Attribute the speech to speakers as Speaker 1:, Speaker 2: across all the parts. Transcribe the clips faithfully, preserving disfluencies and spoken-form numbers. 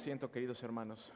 Speaker 1: asiento, queridos hermanos.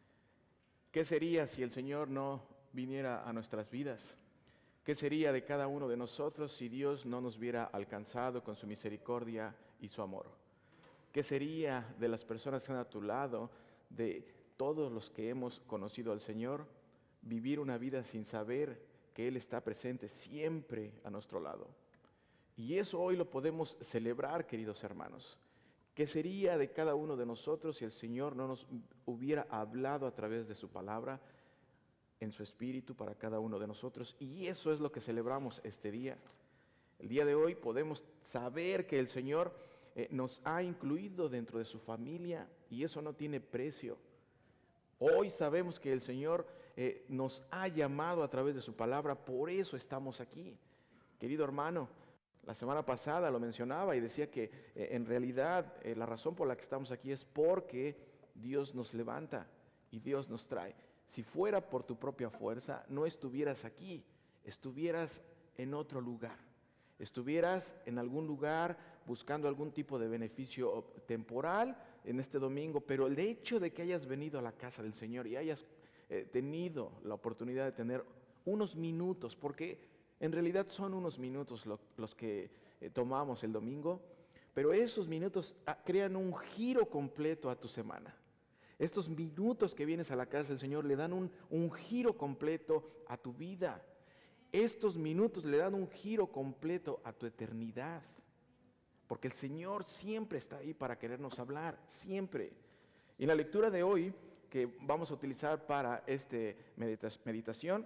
Speaker 1: ¿Qué sería si el Señor no viniera a nuestras vidas? ¿Qué sería de cada uno de nosotros si Dios no nos hubiera alcanzado con su misericordia y su amor? ¿Qué sería de las personas que están a tu lado, de todos los que hemos conocido al Señor, vivir una vida sin saber que Él está presente siempre a nuestro lado? Y eso hoy lo podemos celebrar, queridos hermanos. ¿Qué sería de cada uno de nosotros si el Señor no nos hubiera hablado a través de su palabra, en su espíritu para cada uno de nosotros? Y eso es lo que celebramos este día. El día de hoy podemos saber que el Señor eh, nos ha incluido dentro de su familia y eso no tiene precio. Hoy sabemos que el Señor eh, nos ha llamado a través de su palabra, por eso estamos aquí. Querido hermano, la semana pasada lo mencionaba y decía que eh, en realidad eh, la razón por la que estamos aquí es porque Dios nos levanta y Dios nos trae. Si fuera por tu propia fuerza, no estuvieras aquí, estuvieras en otro lugar. Estuvieras en algún lugar buscando algún tipo de beneficio temporal en este domingo, pero el hecho de que hayas venido a la casa del Señor y hayas eh, tenido la oportunidad de tener unos minutos, porque en realidad son unos minutos lo, los que eh, tomamos el domingo, pero esos minutos ah, crean un giro completo a tu semana. Estos minutos que vienes a la casa del Señor le dan un, un giro completo a tu vida. Estos minutos le dan un giro completo a tu eternidad. Porque el Señor siempre está ahí para querernos hablar, siempre. Y en la lectura de hoy, que vamos a utilizar para esta meditación,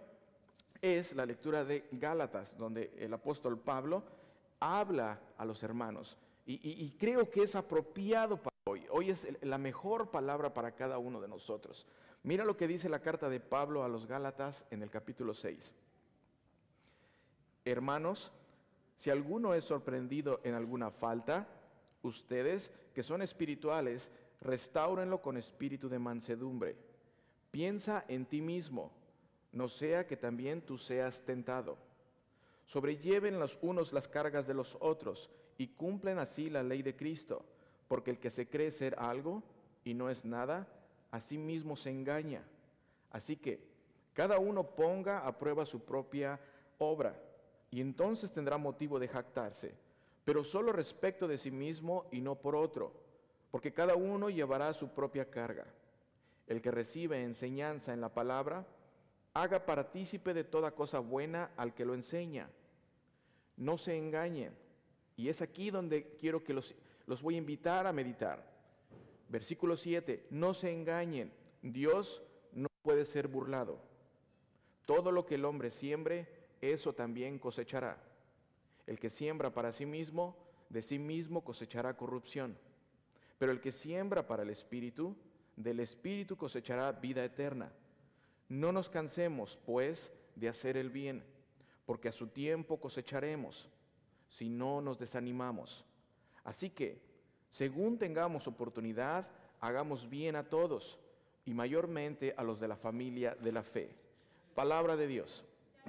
Speaker 1: es la lectura de Gálatas, donde el apóstol Pablo habla a los hermanos. Y, y, y creo que es apropiado para hoy. Hoy es la mejor palabra para cada uno de nosotros. Mira lo que dice la carta de Pablo a los Gálatas en el capítulo seis. Hermanos, si alguno es sorprendido en alguna falta, ustedes que son espirituales, restáurenlo con espíritu de mansedumbre. Piensa en ti mismo, no sea que también tú seas tentado. Sobrelleven los unos las cargas de los otros y cumplen así la ley de Cristo, porque el que se cree ser algo y no es nada, a sí mismo se engaña. Así que cada uno ponga a prueba su propia obra y entonces tendrá motivo de jactarse, pero solo respecto de sí mismo y no por otro, porque cada uno llevará su propia carga. El que recibe enseñanza en la palabra, haga partícipe de toda cosa buena al que lo enseña. No se engañen. Y es aquí donde quiero que los, los voy a invitar a meditar. Versículo siete. No se engañen. Dios no puede ser burlado. Todo lo que el hombre siembre, eso también cosechará. El que siembra para sí mismo, de sí mismo cosechará corrupción. Pero el que siembra para el Espíritu, del Espíritu cosechará vida eterna. No nos cansemos, pues, de hacer el bien, porque a su tiempo cosecharemos, si no nos desanimamos. Así que, según tengamos oportunidad, hagamos bien a todos, y mayormente a los de la familia de la fe. Palabra de Dios.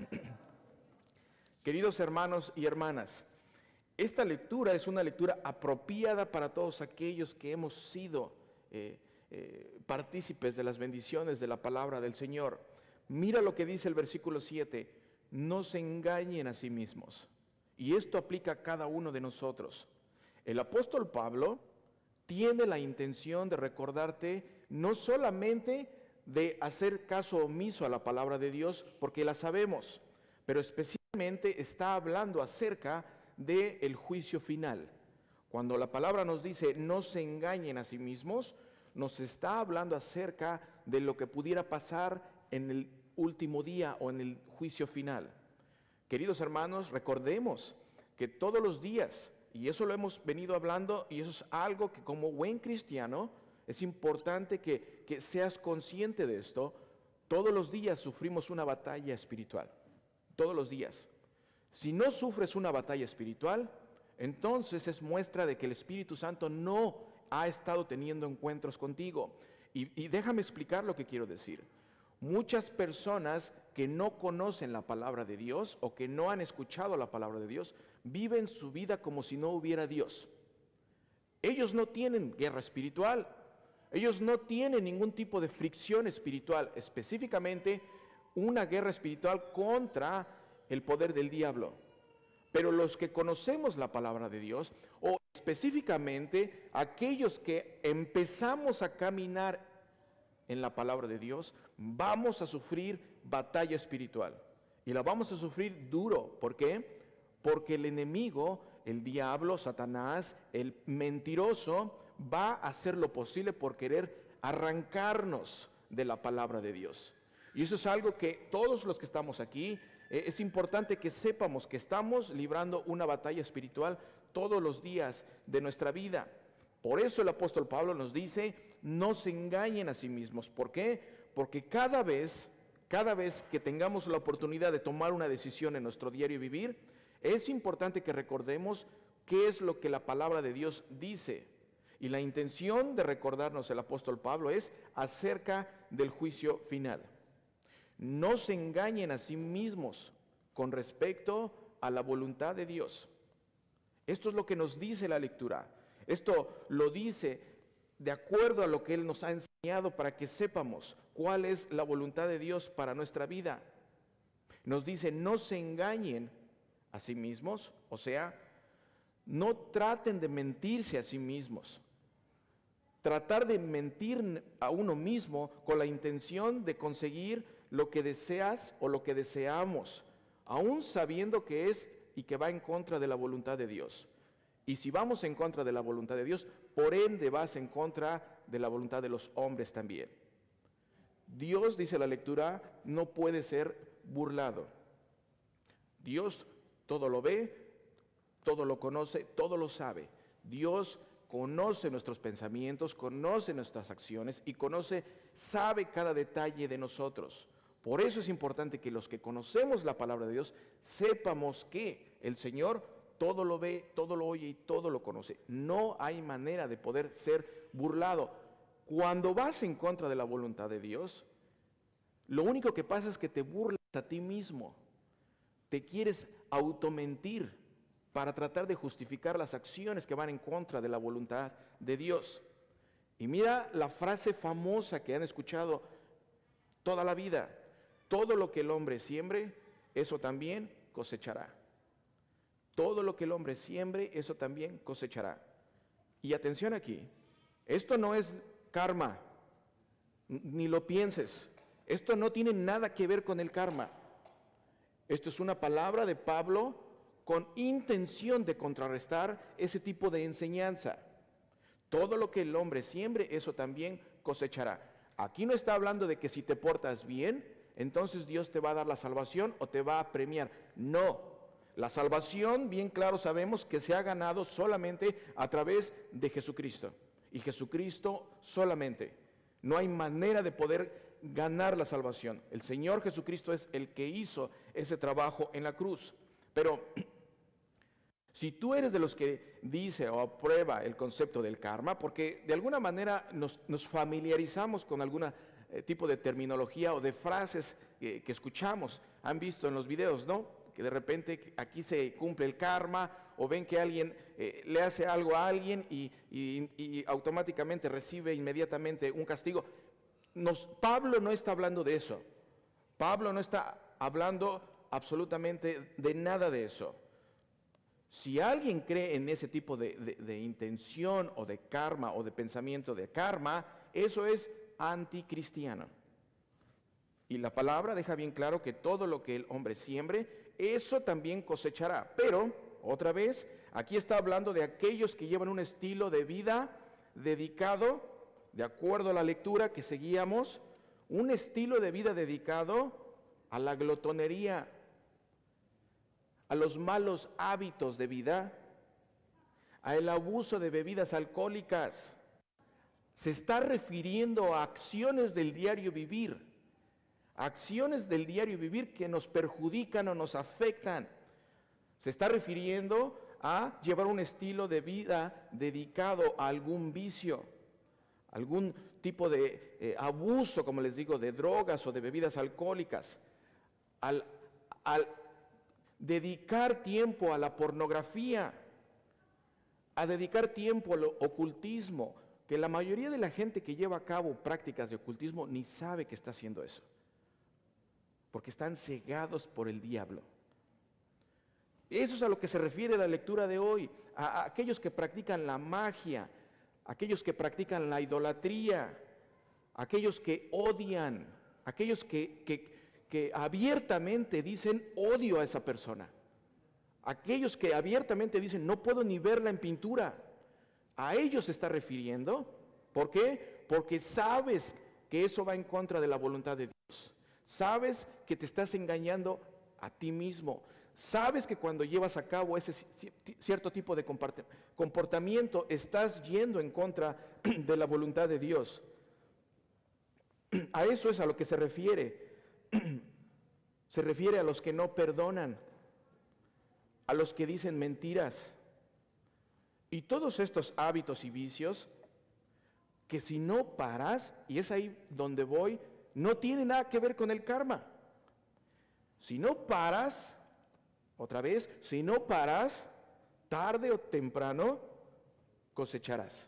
Speaker 1: Queridos hermanos y hermanas, esta lectura es una lectura apropiada para todos aquellos que hemos sido eh, Eh, partícipes de las bendiciones de la palabra del Señor. Mira lo que dice el versículo siete, no se engañen a sí mismos. Y esto aplica a cada uno de nosotros. El apóstol Pablo tiene la intención de recordarte no solamente de hacer caso omiso a la palabra de Dios, porque la sabemos, pero especialmente está hablando acerca del juicio final. Cuando la palabra nos dice no se engañen a sí mismos, nos está hablando acerca de lo que pudiera pasar en el último día o en el juicio final. Queridos hermanos, recordemos que todos los días, y eso lo hemos venido hablando, y eso es algo que como buen cristiano es importante que, que seas consciente de esto, todos los días sufrimos una batalla espiritual, todos los días. Si no sufres una batalla espiritual, entonces es muestra de que el Espíritu Santo no ha estado teniendo encuentros contigo. Y, y déjame explicar lo que quiero decir. Muchas personas que no conocen la palabra de Dios o que no han escuchado la palabra de Dios, viven su vida como si no hubiera Dios. Ellos no tienen guerra espiritual. Ellos no tienen ningún tipo de fricción espiritual, específicamente una guerra espiritual contra el poder del diablo. Pero los que conocemos la palabra de Dios, o específicamente aquellos que empezamos a caminar en la palabra de Dios, vamos a sufrir batalla espiritual. Y la vamos a sufrir duro. ¿Por qué? Porque el enemigo, el diablo, Satanás, el mentiroso, va a hacer lo posible por querer arrancarnos de la palabra de Dios. Y eso es algo que todos los que estamos aquí, eh, es importante que sepamos que estamos librando una batalla espiritual todos los días de nuestra vida. Por eso el apóstol Pablo nos dice, no se engañen a sí mismos. ¿Por qué? Porque cada vez, cada vez que tengamos la oportunidad de tomar una decisión en nuestro diario vivir, es importante que recordemos qué es lo que la palabra de Dios dice. Y la intención de recordarnos el apóstol Pablo es acerca del juicio final. No se engañen a sí mismos con respecto a la voluntad de Dios. Esto es lo que nos dice la lectura. Esto lo dice de acuerdo a lo que Él nos ha enseñado para que sepamos cuál es la voluntad de Dios para nuestra vida. Nos dice, no se engañen a sí mismos, o sea, no traten de mentirse a sí mismos. Tratar de mentir a uno mismo con la intención de conseguir lo que deseas o lo que deseamos, aún sabiendo que es y que va en contra de la voluntad de Dios. Y si vamos en contra de la voluntad de Dios, por ende vas en contra de la voluntad de los hombres también. Dios, dice la lectura, no puede ser burlado. Dios todo lo ve, todo lo conoce, todo lo sabe. Dios conoce nuestros pensamientos, conoce nuestras acciones y conoce, sabe cada detalle de nosotros. Por eso es importante que los que conocemos la palabra de Dios sepamos que el Señor todo lo ve, todo lo oye y todo lo conoce. No hay manera de poder ser burlado. Cuando vas en contra de la voluntad de Dios, lo único que pasa es que te burlas a ti mismo. Te quieres automentir para tratar de justificar las acciones que van en contra de la voluntad de Dios. Y mira la frase famosa que han escuchado toda la vida: todo lo que el hombre siembre, eso también cosechará. Todo lo que el hombre siembre, eso también cosechará. Y atención aquí, esto no es karma, ni lo pienses. Esto no tiene nada que ver con el karma. Esto es una palabra de Pablo con intención de contrarrestar ese tipo de enseñanza. Todo lo que el hombre siembre, eso también cosechará. Aquí no está hablando de que si te portas bien, entonces Dios te va a dar la salvación o te va a premiar. No, la salvación, bien claro sabemos que se ha ganado solamente a través de Jesucristo. Y Jesucristo solamente. No hay manera de poder ganar la salvación. El Señor Jesucristo es el que hizo ese trabajo en la cruz. Pero si tú eres de los que dice o aprueba el concepto del karma, porque de alguna manera nos, nos familiarizamos con algún eh, tipo de terminología o de frases eh, que escuchamos, han visto en los videos, ¿no? Que de repente aquí se cumple el karma, o ven que alguien eh, le hace algo a alguien y, y, y automáticamente recibe inmediatamente un castigo. Nos, Pablo no está hablando de eso. Pablo no está hablando absolutamente de nada de eso. Si alguien cree en ese tipo de, de, de intención o de karma o de pensamiento de karma, eso es anticristiano. Y la palabra deja bien claro que todo lo que el hombre siembre, eso también cosechará. Pero, otra vez, aquí está hablando de aquellos que llevan un estilo de vida dedicado, de acuerdo a la lectura que seguíamos, un estilo de vida dedicado a la glotonería, a los malos hábitos de vida, al abuso de bebidas alcohólicas. Se está refiriendo a acciones del diario vivir, acciones del diario vivir que nos perjudican o nos afectan. Se está refiriendo a llevar un estilo de vida dedicado a algún vicio, algún tipo de eh, abuso, como les digo, de drogas o de bebidas alcohólicas, al, al dedicar tiempo a la pornografía, a dedicar tiempo al ocultismo, que la mayoría de la gente que lleva a cabo prácticas de ocultismo ni sabe que está haciendo eso, porque están cegados por el diablo. Eso es a lo que se refiere la lectura de hoy, a, a aquellos que practican la magia, aquellos que practican la idolatría, aquellos que odian, aquellos que, que, que abiertamente dicen odio a esa persona, aquellos que abiertamente dicen no puedo ni verla en pintura. A ellos se está refiriendo. ¿Por qué? Porque sabes que eso va en contra de la voluntad de Dios. Sabes que te estás engañando a ti mismo. Sabes que cuando llevas a cabo ese cierto tipo de comportamiento estás yendo en contra de la voluntad de Dios. A eso es a lo que se refiere. Se refiere a los que no perdonan, a los que dicen mentiras. Y todos estos hábitos y vicios que si no paras, y es ahí donde voy, no tiene nada que ver con el karma. Si no paras, otra vez, si no paras, tarde o temprano cosecharás.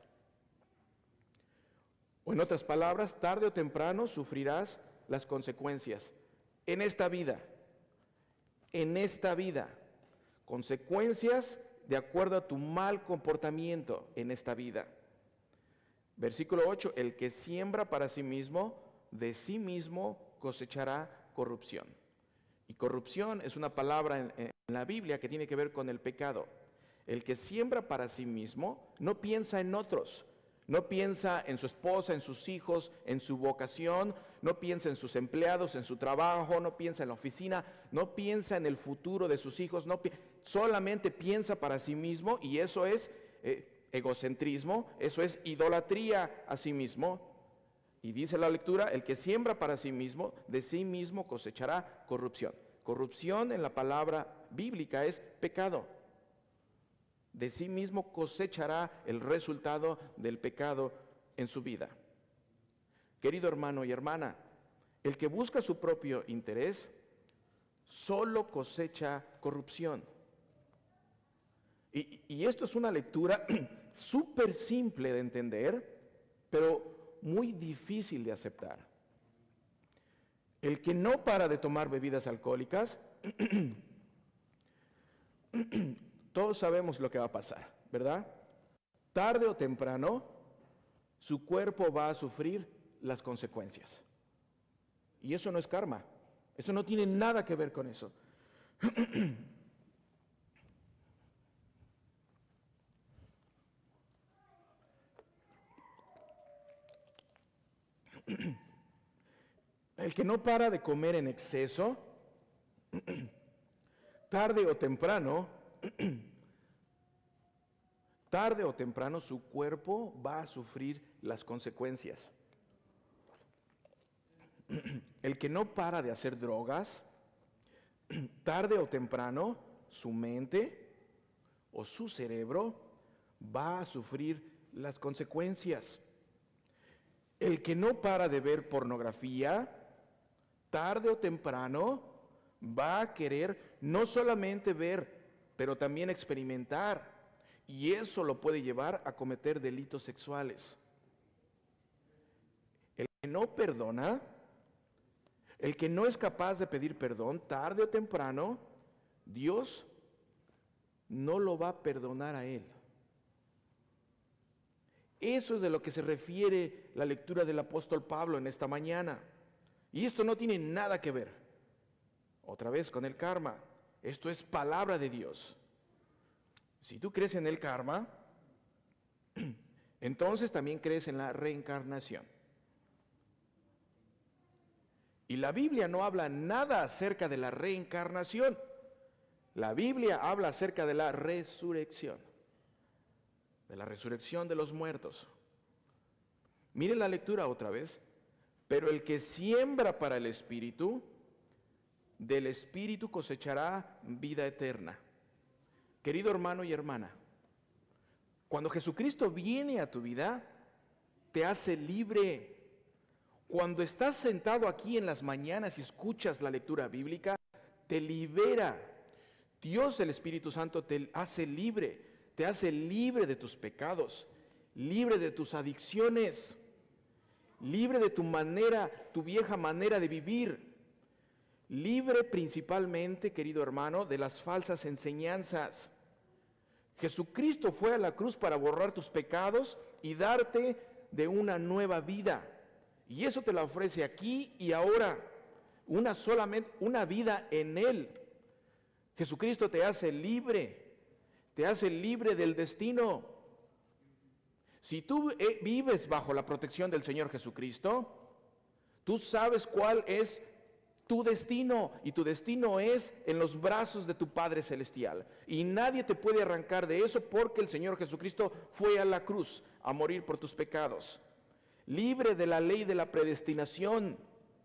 Speaker 1: O en otras palabras, tarde o temprano sufrirás las consecuencias. En esta vida, en esta vida, consecuencias de acuerdo a tu mal comportamiento en esta vida. Versículo ocho, el que siembra para sí mismo, de sí mismo cosechará corrupción. Y corrupción es una palabra en, en la Biblia que tiene que ver con el pecado. El que siembra para sí mismo no piensa en otros, no piensa en su esposa, en sus hijos, en su vocación, no piensa en sus empleados, en su trabajo, no piensa en la oficina, no piensa en el futuro de sus hijos, no pi- solamente piensa para sí mismo, y eso es eh, egocentrismo, eso es idolatría a sí mismo. Y dice la lectura, el que siembra para sí mismo, de sí mismo cosechará corrupción. Corrupción en la palabra bíblica es pecado. De sí mismo cosechará el resultado del pecado en su vida. Querido hermano y hermana, el que busca su propio interés solo cosecha corrupción. Y, y esto es una lectura súper simple de entender, pero muy difícil de aceptar. El que no para de tomar bebidas alcohólicas, todos sabemos lo que va a pasar, ¿verdad? Tarde o temprano, su cuerpo va a sufrir las consecuencias. Y eso no es karma. Eso no tiene nada que ver con eso. El que no para de comer en exceso, tarde o temprano, tarde o temprano su cuerpo va a sufrir las consecuencias. El que no para de hacer drogas, tarde o temprano su mente o su cerebro va a sufrir las consecuencias. El que no para de ver pornografía, tarde o temprano va a querer no solamente ver, pero también experimentar. Y eso lo puede llevar a cometer delitos sexuales. El que no perdona, el que no es capaz de pedir perdón, tarde o temprano, Dios no lo va a perdonar a él. Eso es de lo que se refiere la lectura del apóstol Pablo en esta mañana. Y esto no tiene nada que ver, otra vez, con el karma. Esto es palabra de Dios. Si tú crees en el karma, entonces también crees en la reencarnación. Y la Biblia no habla nada acerca de la reencarnación. La Biblia habla acerca de la resurrección. De la resurrección de los muertos. Miren la lectura otra vez. Pero el que siembra para el Espíritu, del Espíritu cosechará vida eterna. Querido hermano y hermana, cuando Jesucristo viene a tu vida, te hace libre. Cuando estás sentado aquí en las mañanas y escuchas la lectura bíblica, te libera. Dios, el Espíritu Santo, te hace libre, te hace libre de tus pecados. libre de tus adicciones, libre de tu manera, tu vieja manera de vivir, libre principalmente, querido hermano, de las falsas enseñanzas. Jesucristo fue a la cruz para borrar tus pecados y darte de una nueva vida. Y eso te la ofrece aquí y ahora, una solamente, una vida en Él. Jesucristo te hace libre, te hace libre del destino. Si tú eh, vives bajo la protección del Señor Jesucristo, tú sabes cuál es tu destino, y tu destino es en los brazos de tu Padre Celestial. Y nadie te puede arrancar de eso, porque el Señor Jesucristo fue a la cruz a morir por tus pecados. Libre de la ley de la predestinación.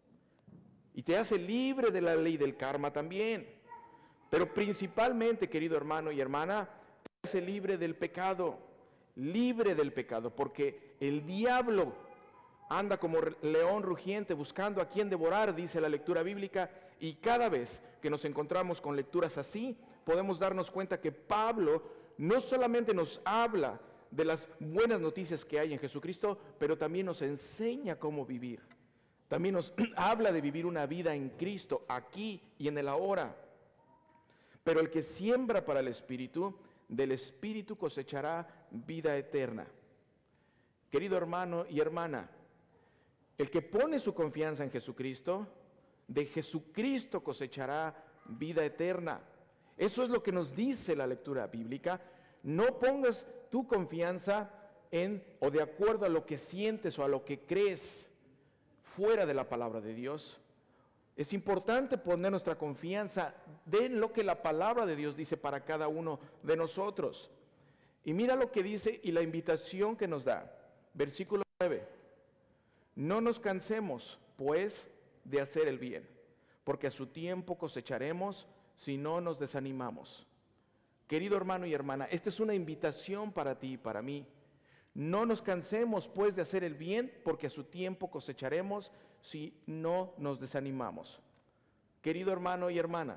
Speaker 1: Y te hace libre de la ley del karma también. Pero principalmente, querido hermano y hermana, te hace libre del pecado. Libre del pecado, porque el diablo anda como león rugiente buscando a quien devorar, dice la lectura bíblica, y cada vez que nos encontramos con lecturas así, podemos darnos cuenta que Pablo no solamente nos habla de las buenas noticias que hay en Jesucristo, pero también nos enseña cómo vivir. También nos habla de vivir una vida en Cristo, aquí y en el ahora. Pero el que siembra para el Espíritu, del Espíritu cosechará vida eterna. Querido hermano y hermana, el que pone su confianza en Jesucristo, de Jesucristo cosechará vida eterna. Eso es lo que nos dice la lectura bíblica. No pongas tu confianza en o de acuerdo a lo que sientes o a lo que crees fuera de la palabra de Dios. Es importante poner nuestra confianza en lo que la palabra de Dios dice para cada uno de nosotros. Y mira lo que dice y la invitación que nos da. Versículo nueve. No nos cansemos, pues, de hacer el bien, porque a su tiempo cosecharemos si no nos desanimamos. Querido hermano y hermana, esta es una invitación para ti y para mí. No nos cansemos, pues, de hacer el bien, porque a su tiempo cosecharemos si no nos desanimamos. Querido hermano y hermana,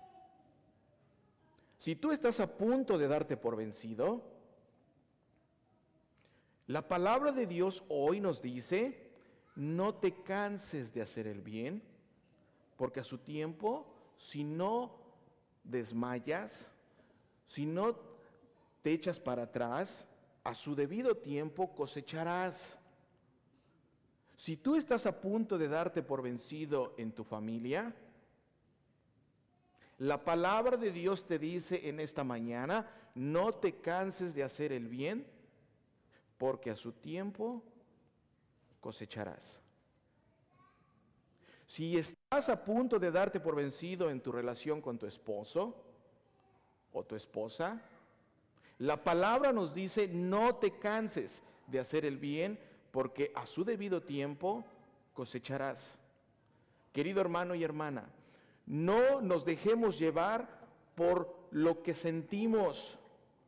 Speaker 1: si tú estás a punto de darte por vencido, la palabra de Dios hoy nos dice: no te canses de hacer el bien, porque a su tiempo, si no desmayas, si no te echas para atrás, a su debido tiempo cosecharás. Si tú estás a punto de darte por vencido en tu familia, la palabra de Dios te dice en esta mañana: no te canses de hacer el bien, porque a su tiempo cosecharás. Si estás a punto de darte por vencido en tu relación con tu esposo o tu esposa, la palabra nos dice: no te canses de hacer el bien, porque a su debido tiempo cosecharás. Querido hermano y hermana, no nos dejemos llevar por lo que sentimos.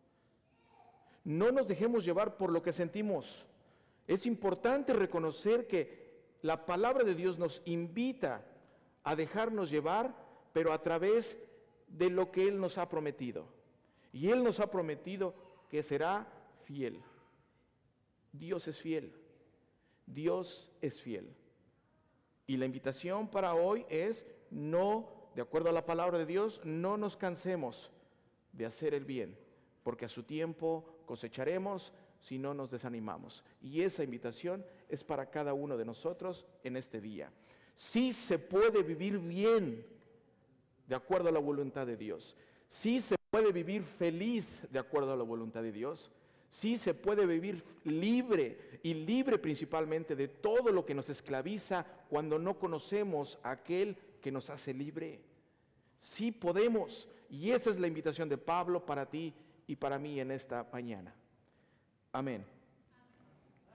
Speaker 1: No nos dejemos llevar por lo que sentimos. Es importante reconocer que la palabra de Dios nos invita a dejarnos llevar, pero a través de lo que Él nos ha prometido. Y Él nos ha prometido que será fiel. Dios es fiel. Dios es fiel. Y la invitación para hoy es: no, de acuerdo a la palabra de Dios, no nos cansemos de hacer el bien, porque a su tiempo cosecharemos si no nos desanimamos. Y esa invitación es para cada uno de nosotros en este día. Sí se puede vivir bien de acuerdo a la voluntad de Dios. Sí se puede vivir feliz de acuerdo a la voluntad de Dios. Sí se puede vivir libre, y libre principalmente de todo lo que nos esclaviza cuando no conocemos a aquel que nos hace libre. Sí podemos, y esa es la invitación de Pablo para ti y para mí en esta mañana. Amén.